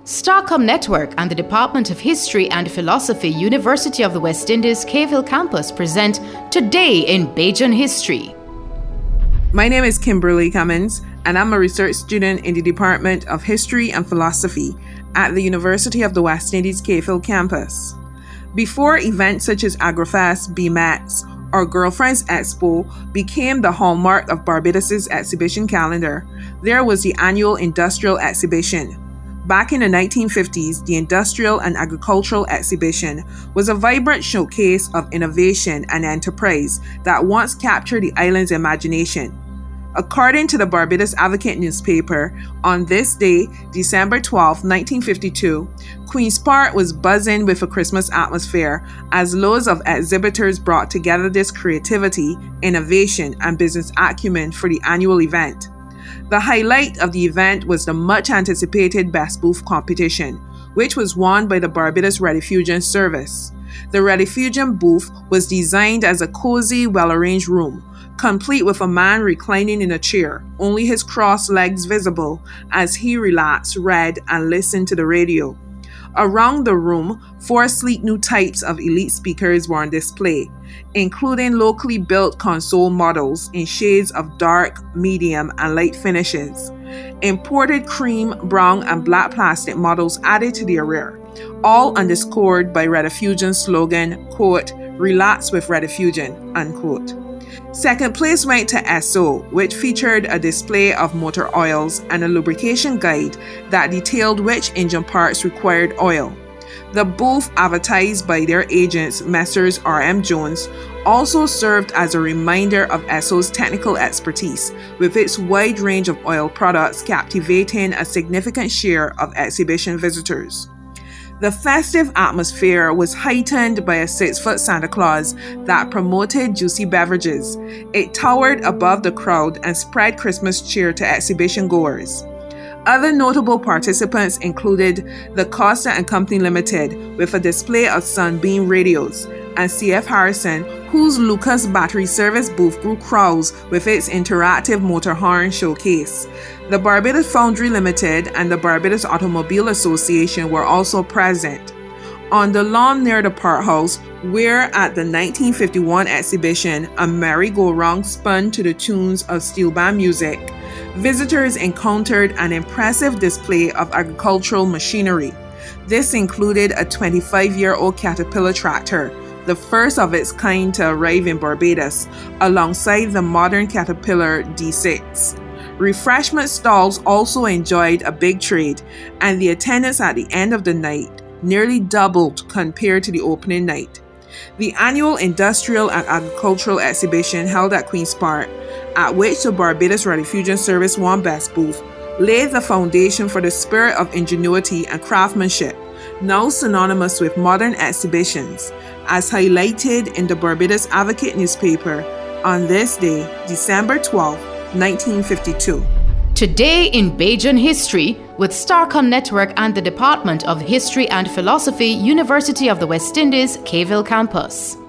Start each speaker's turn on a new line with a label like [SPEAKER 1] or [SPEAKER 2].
[SPEAKER 1] Starcom Network and the Department of History and Philosophy, University of the West Indies, Cave Campus present Today in Bajan History.
[SPEAKER 2] My name is Kimberly Cummins, and I'm a research student in the Department of History and Philosophy at the University of the West Indies, Cave Campus. Before events such as AgriFest, BMAX, or Girlfriends Expo became the hallmark of Barbados' exhibition calendar, there was the annual Industrial Exhibition. Back in the 1950s, the Industrial and Agricultural Exhibition was a vibrant showcase of innovation and enterprise that once captured the island's imagination. According to the Barbados Advocate newspaper, on this day, December 12, 1952, Queen's Park was buzzing with a Christmas atmosphere as loads of exhibitors brought together this creativity, innovation, and business acumen for the annual event. The highlight of the event was the much-anticipated Best Booth competition, which was won by the Barbados Rediffusion Service. The Rediffusion booth was designed as a cozy, well-arranged room, complete with a man reclining in a chair, only his crossed legs visible as he relaxed, read, and listened to the radio. Around the room, 4 sleek new types of elite speakers were on display, including locally built console models in shades of dark, medium, and light finishes. Imported cream, brown, and black plastic models added to the array, all underscored by Rediffusion's slogan, quote, "Relax with Rediffusion," unquote. Second place went to Esso, which featured a display of motor oils and a lubrication guide that detailed which engine parts required oil. The booth, advertised by their agents, Messrs. R.M. Jones, also served as a reminder of Esso's technical expertise, with its wide range of oil products captivating a significant share of exhibition visitors. The festive atmosphere was heightened by a 6-foot Santa Claus that promoted juicy beverages. It towered above the crowd and spread Christmas cheer to exhibition goers. Other notable participants included the Costa and Company Limited with a display of Sunbeam radios, and C.F. Harrison, whose Lucas Battery Service booth grew crowds with its interactive motor horn showcase. The Barbados Foundry Limited and the Barbados Automobile Association were also present. On the lawn near the Park House, where at the 1951 exhibition a merry-go-round spun to the tunes of steel band music, visitors encountered an impressive display of agricultural machinery. This included a 25-year-old Caterpillar tractor, the first of its kind to arrive in Barbados, alongside the modern Caterpillar D6. Refreshment stalls also enjoyed a big trade, and the attendance at the end of the night nearly doubled compared to the opening night. The annual Industrial and Agricultural Exhibition held at Queen's Park, at which the Barbados Rediffusion Service won Best Booth, laid the foundation for the spirit of ingenuity and craftsmanship, now synonymous with modern exhibitions, as highlighted in the Barbados Advocate newspaper on this day, December 12, 1952.
[SPEAKER 1] Today in Bajan History with Starcom Network and the Department of History and Philosophy, University of the West Indies, Cave Campus.